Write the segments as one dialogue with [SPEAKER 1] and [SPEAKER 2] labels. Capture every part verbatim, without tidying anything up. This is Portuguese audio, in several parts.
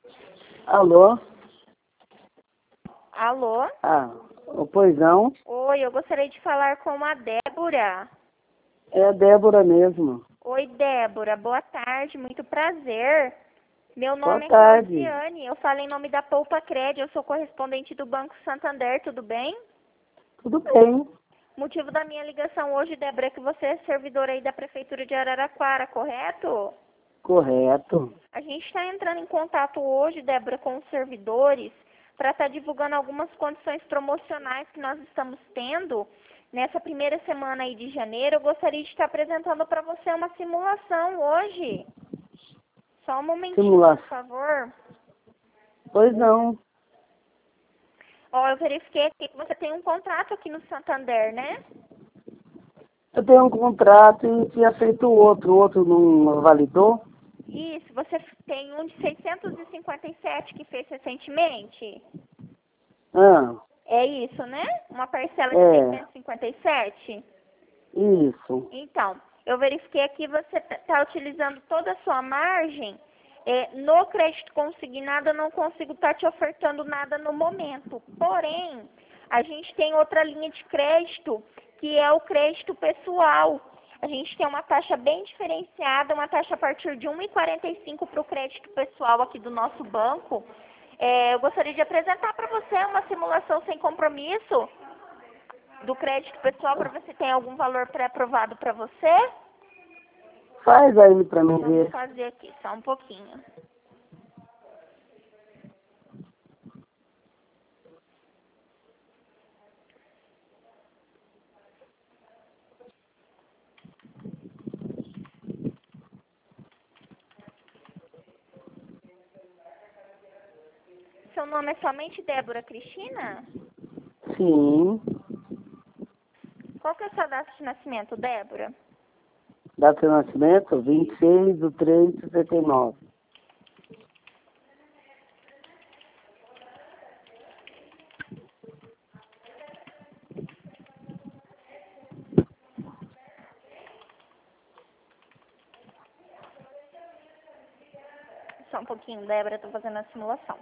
[SPEAKER 1] Alô?
[SPEAKER 2] Alô?
[SPEAKER 1] Ah, o pois não?
[SPEAKER 2] Oi, eu gostaria de falar com a Débora.
[SPEAKER 1] É a Débora mesmo.
[SPEAKER 2] Oi, Débora. Boa tarde, muito prazer. Meu
[SPEAKER 1] Boa
[SPEAKER 2] nome é
[SPEAKER 1] tarde.
[SPEAKER 2] Claudiane, eu falo em nome da Poupa Cred, eu sou correspondente do Banco Santander, tudo bem?
[SPEAKER 1] Tudo bem.
[SPEAKER 2] O motivo da minha ligação hoje, Débora, é que você é servidora aí da Prefeitura de Araraquara, correto?
[SPEAKER 1] Correto.
[SPEAKER 2] A gente está entrando em contato hoje, Débora, com os servidores para estar divulgando algumas condições promocionais que nós estamos tendo nessa primeira semana aí de janeiro. Eu gostaria de estar apresentando para você uma simulação hoje. Só um momentinho,
[SPEAKER 1] Simulação.
[SPEAKER 2] por favor.
[SPEAKER 1] Pois não.
[SPEAKER 2] Ó, eu verifiquei aqui que você tem um contrato aqui no Santander, né?
[SPEAKER 1] Eu tenho um contrato e tinha feito outro. O outro não validou?
[SPEAKER 2] Isso, você tem um de seiscentos e cinquenta e sete que fez recentemente?
[SPEAKER 1] Ah,
[SPEAKER 2] É isso, né? Uma parcela de
[SPEAKER 1] É.
[SPEAKER 2] seiscentos e cinquenta e sete?
[SPEAKER 1] isso.
[SPEAKER 2] Então, eu verifiquei aqui você está utilizando toda a sua margem. É, no crédito consignado, eu não consigo estar te ofertando nada no momento. Porém, a gente tem outra linha de crédito, que é o crédito pessoal. A gente tem uma taxa bem diferenciada, uma taxa a partir de um vírgula quarenta e cinco para o crédito pessoal aqui do nosso banco. É, eu gostaria de apresentar para você uma simulação sem compromisso do crédito pessoal para ver se tem algum valor pré-aprovado para você.
[SPEAKER 1] Faz aí pra mim
[SPEAKER 2] Vamos
[SPEAKER 1] ver.
[SPEAKER 2] fazer aqui, só um pouquinho. Seu nome é somente Débora Cristina?
[SPEAKER 1] Sim.
[SPEAKER 2] Qual que é a sua data de nascimento, Débora?
[SPEAKER 1] Data de nascimento? vinte e seis de três de sessenta e nove.
[SPEAKER 2] Só um pouquinho, Débora, estou fazendo a simulação.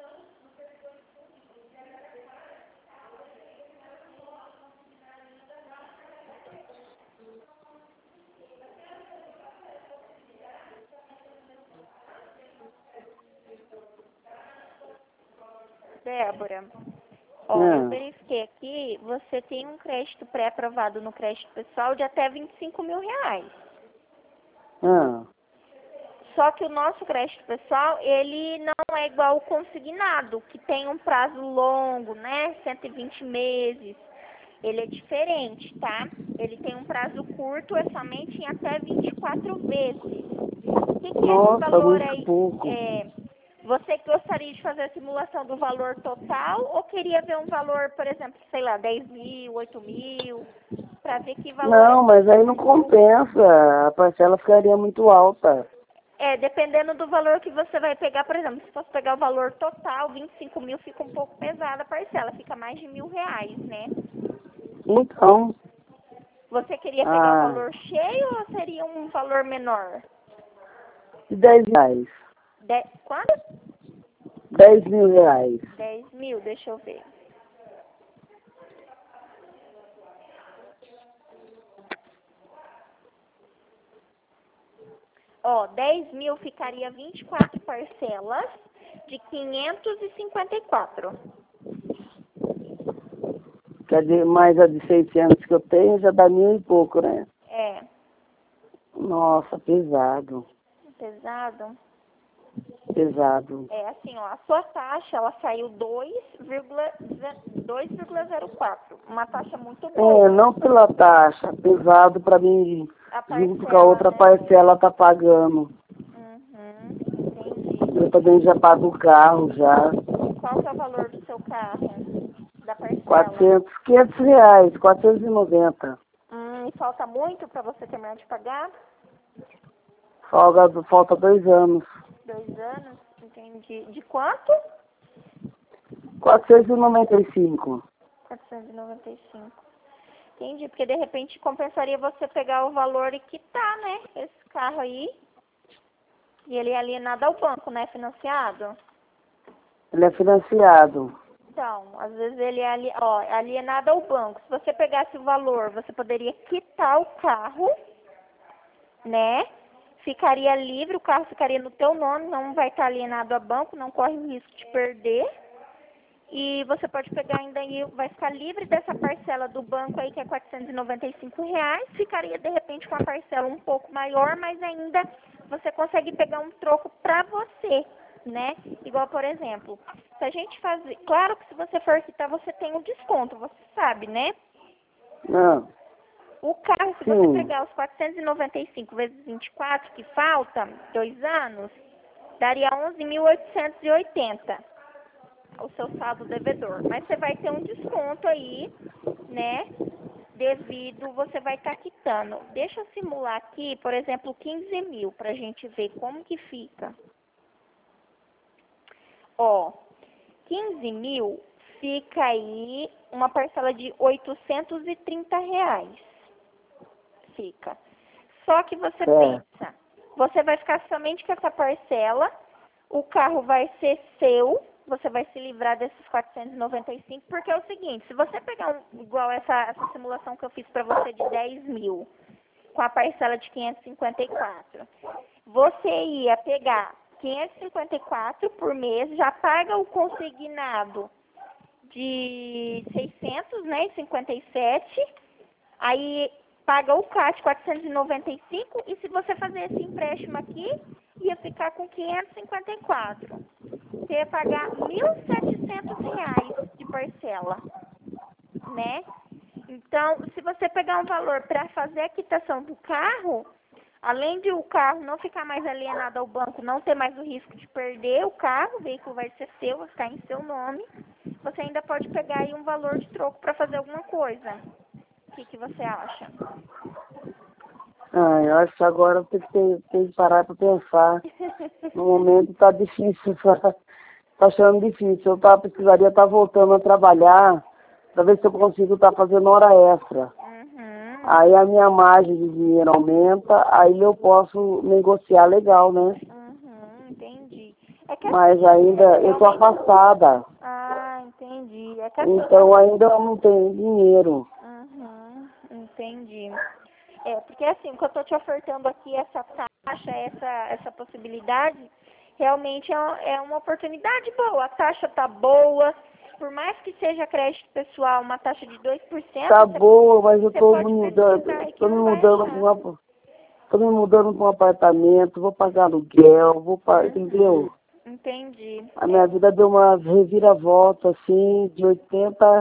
[SPEAKER 2] Débora, ó, eu
[SPEAKER 1] Ah,
[SPEAKER 2] verifiquei aqui, você tem um crédito pré-aprovado no crédito pessoal de até vinte e cinco mil reais.
[SPEAKER 1] ah.
[SPEAKER 2] Só que o nosso crédito pessoal, ele não é igual o consignado, que tem um prazo longo, né? cento e vinte meses. Ele é diferente, tá? Ele tem um prazo curto, é somente em até vinte e quatro vezes. O que, que é esse
[SPEAKER 1] Nossa,
[SPEAKER 2] valor
[SPEAKER 1] muito
[SPEAKER 2] aí?
[SPEAKER 1] pouco.
[SPEAKER 2] É, você gostaria de fazer a simulação do valor total ou queria ver um valor, por exemplo, sei lá, dez mil, oito mil, para ver que valor é?
[SPEAKER 1] Não, mas aí não compensa. A parcela ficaria muito alta.
[SPEAKER 2] É, dependendo do valor que você vai pegar, por exemplo, se fosse pegar o valor total, vinte e cinco mil fica um pouco pesada a parcela, fica mais de mil reais, né?
[SPEAKER 1] Então,
[SPEAKER 2] Você queria pegar o
[SPEAKER 1] ah,
[SPEAKER 2] valor cheio ou seria um valor menor?
[SPEAKER 1] de dez reais.
[SPEAKER 2] De... Quanto?
[SPEAKER 1] dez mil reais.
[SPEAKER 2] dez mil, deixa eu ver. Ó, dez mil ficaria vinte e quatro parcelas de quinhentos e cinquenta e quatro.
[SPEAKER 1] Quer dizer, mais a de seiscentos que eu tenho já dá mil e pouco, né?
[SPEAKER 2] É,
[SPEAKER 1] Nossa, pesado.
[SPEAKER 2] pesado.
[SPEAKER 1] Pesado.
[SPEAKER 2] É assim, ó, a sua taxa, ela saiu dois vírgula zero quatro. Uma taxa muito
[SPEAKER 1] É,
[SPEAKER 2] boa.
[SPEAKER 1] não pela taxa, pesado pra mim,
[SPEAKER 2] A
[SPEAKER 1] junto com a
[SPEAKER 2] parcela,
[SPEAKER 1] outra
[SPEAKER 2] né?
[SPEAKER 1] parcela tá pagando.
[SPEAKER 2] Uhum, entendi.
[SPEAKER 1] Eu também já pago o carro já.
[SPEAKER 2] Qual que é o valor do seu carro? Da parcela?
[SPEAKER 1] quatrocentos, quinhentos reais, quatrocentos e noventa.
[SPEAKER 2] Hum, e falta muito para você terminar de pagar?
[SPEAKER 1] Falta, falta dois anos.
[SPEAKER 2] Dois anos? Entendi. De quanto?
[SPEAKER 1] quatrocentos e noventa e cinco.
[SPEAKER 2] quatrocentos e noventa e cinco. Entendi, porque de repente compensaria você pegar o valor e quitar, né? Esse carro aí. E ele é alienado ao banco, né? Financiado.
[SPEAKER 1] Ele é financiado.
[SPEAKER 2] Então, às vezes ele é ali, ó, é alienado ao banco. Se você pegasse o valor, você poderia quitar o carro, né? Ficaria livre, o carro ficaria no teu nome, não vai estar alienado a banco, não corre o risco de perder. E você pode pegar ainda e vai ficar livre dessa parcela do banco aí, que é quatrocentos e noventa e cinco reais. Ficaria, de repente, com a parcela um pouco maior, mas ainda você consegue pegar um troco para você, né? Igual, por exemplo, se a gente fazer... Claro que se você for quitar, você tem um desconto, você sabe, né?
[SPEAKER 1] Não.
[SPEAKER 2] O carro, se
[SPEAKER 1] Sim.
[SPEAKER 2] você pegar os quatrocentos e noventa e cinco vezes vinte e quatro, que falta, dois anos, daria onze mil oitocentos e oitenta. O seu saldo devedor. Mas você vai ter um desconto aí, né? Devido, você vai estar tá quitando. Deixa eu simular aqui, por exemplo, quinze mil, pra gente ver como que fica. Ó, quinze mil fica aí uma parcela de oitocentos e trinta reais. Fica. Só que você
[SPEAKER 1] É.
[SPEAKER 2] pensa, você vai ficar somente com essa parcela, o carro vai ser seu, você vai se livrar desses quatrocentos e noventa e cinco, porque é o seguinte, se você pegar um, igual essa, essa simulação que eu fiz para você de dez mil, com a parcela de quinhentos e cinquenta e quatro, você ia pegar quinhentos e cinquenta e quatro por mês, já paga o consignado de seiscentos, né, e cinquenta e sete, aí paga o C A T quatrocentos e noventa e cinco, e se você fazer esse empréstimo aqui, ia ficar com quinhentos e cinquenta e quatro. Você ia pagar mil e setecentos reais de parcela, né? Então, se você pegar um valor para fazer a quitação do carro, além de o carro não ficar mais alienado ao banco, não ter mais o risco de perder o carro, o veículo vai ser seu, vai ficar em seu nome, você ainda pode pegar aí um valor de troco para fazer alguma coisa. O que, que você acha?
[SPEAKER 1] Ah, eu acho que agora eu tenho que, ter, tenho que parar para pensar. No momento tá difícil, tá achando difícil. Eu tá, precisaria estar voltando a trabalhar para ver se eu consigo estar fazendo hora extra.
[SPEAKER 2] Uhum.
[SPEAKER 1] Aí a minha margem de dinheiro aumenta, aí eu posso negociar legal, né?
[SPEAKER 2] Uhum, entendi. É que
[SPEAKER 1] Mas
[SPEAKER 2] assim,
[SPEAKER 1] ainda
[SPEAKER 2] é,
[SPEAKER 1] eu tô
[SPEAKER 2] realmente...
[SPEAKER 1] afastada,
[SPEAKER 2] Ah, entendi. É que assim,
[SPEAKER 1] então ainda eu não tenho dinheiro.
[SPEAKER 2] Uhum, entendi. É, porque assim, o que eu estou te ofertando aqui, essa taxa, essa, essa possibilidade, realmente é, uma- é uma oportunidade boa. A taxa tá boa, por mais que seja crédito pessoal, uma taxa de dois por cento,
[SPEAKER 1] Tá
[SPEAKER 2] você,
[SPEAKER 1] boa, mas eu
[SPEAKER 2] você
[SPEAKER 1] tô me
[SPEAKER 2] pode pesquisar
[SPEAKER 1] mudando,
[SPEAKER 2] aí que
[SPEAKER 1] tô me
[SPEAKER 2] não vai
[SPEAKER 1] mudando para
[SPEAKER 2] achar.
[SPEAKER 1] uma, tô me mudando para um apartamento, vou pagar aluguel, vou pagar, entendeu?
[SPEAKER 2] Uhum, entendi.
[SPEAKER 1] A minha
[SPEAKER 2] É,
[SPEAKER 1] vida deu uma reviravolta, assim, de oitenta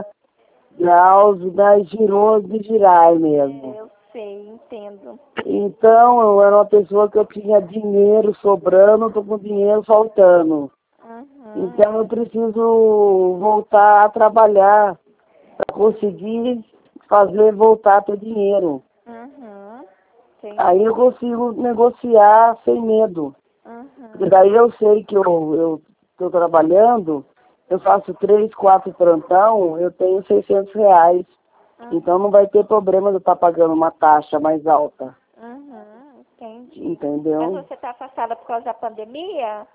[SPEAKER 1] graus, e daí girou de girar mesmo.
[SPEAKER 2] é, eu sei, entendo.
[SPEAKER 1] Então, eu era uma pessoa que eu tinha dinheiro sobrando, tô com dinheiro faltando.
[SPEAKER 2] Uhum,
[SPEAKER 1] Então, eu preciso voltar a trabalhar para conseguir fazer voltar a ter dinheiro.
[SPEAKER 2] uhum, entendi.
[SPEAKER 1] Aí eu consigo negociar sem medo. Porque
[SPEAKER 2] Uhum,
[SPEAKER 1] daí eu sei que eu estou trabalhando, eu faço três, quatro plantão, eu tenho seiscentos reais. Então não vai ter problema de eu estar pagando uma taxa mais alta.
[SPEAKER 2] uhum, entendi. Mas
[SPEAKER 1] Entendeu?
[SPEAKER 2] você está afastada por causa da pandemia?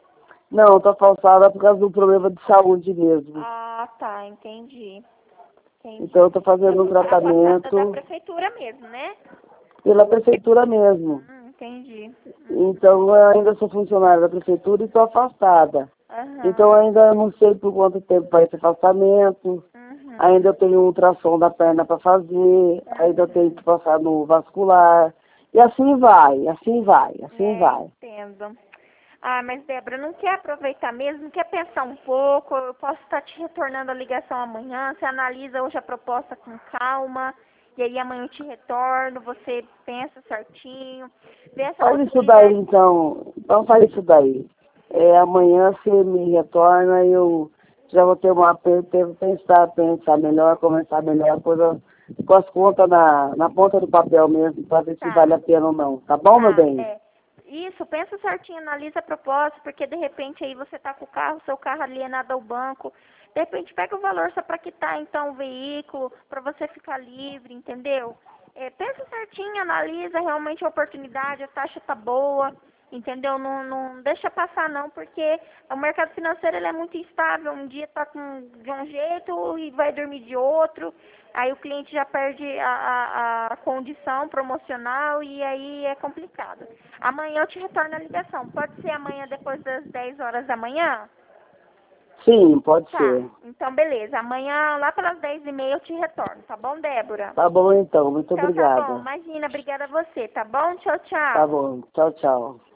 [SPEAKER 1] Não, estou falsada por causa do problema de saúde mesmo.
[SPEAKER 2] Ah, tá, entendi. Entendi.
[SPEAKER 1] Então eu estou fazendo um
[SPEAKER 2] Afastada da
[SPEAKER 1] tratamento
[SPEAKER 2] prefeitura mesmo, né?
[SPEAKER 1] pela prefeitura mesmo.
[SPEAKER 2] Hum, entendi.
[SPEAKER 1] Então eu ainda sou funcionária da prefeitura e estou afastada. Então
[SPEAKER 2] Aham.
[SPEAKER 1] ainda não sei por quanto tempo vai esse afastamento.
[SPEAKER 2] Uhum.
[SPEAKER 1] Ainda eu tenho um ultrassom da perna para fazer, ainda eu tenho que passar no vascular. E assim vai, assim vai, assim
[SPEAKER 2] É,
[SPEAKER 1] vai.
[SPEAKER 2] entendo. Ah, mas Débora, não quer aproveitar mesmo? Não quer pensar um pouco? Eu posso estar te retornando a ligação amanhã. Você analisa hoje a proposta com calma. E aí amanhã eu te retorno, você pensa certinho, vê essa
[SPEAKER 1] Faz isso daí
[SPEAKER 2] possibilidade.
[SPEAKER 1] então, então faz isso daí. É, amanhã você me retorna e eu já vou ter uma ter, pensar, pensar melhor, começar melhor, coisa com as contas na, na ponta do papel mesmo, para ver se vale
[SPEAKER 2] Tá.
[SPEAKER 1] a pena ou não. Tá bom, meu
[SPEAKER 2] Tá,
[SPEAKER 1] bem?
[SPEAKER 2] é. Isso, pensa certinho, analisa a proposta, porque de repente aí você tá com o carro, seu carro alienado ao banco. De repente pega o valor só para quitar então o veículo, para você ficar livre, entendeu? É, pensa certinho, analisa realmente a oportunidade, a taxa tá boa, Entendeu? Não, não deixa passar não, porque o mercado financeiro ele é muito instável. Um dia tá com, de um jeito e vai dormir de outro. Aí o cliente já perde a, a, a condição promocional e aí é complicado. Amanhã eu te retorno a ligação. Pode ser amanhã depois das dez horas da manhã?
[SPEAKER 1] Sim, pode
[SPEAKER 2] Tá.
[SPEAKER 1] ser.
[SPEAKER 2] Então, beleza. Amanhã, lá pelas dez e meia, eu te retorno. Tá bom, Débora?
[SPEAKER 1] Tá bom então, muito
[SPEAKER 2] Então, tá bom.
[SPEAKER 1] obrigada.
[SPEAKER 2] Imagina, obrigada a você, tá bom? Tchau,
[SPEAKER 1] Tá
[SPEAKER 2] tchau.
[SPEAKER 1] bom, tchau, tchau.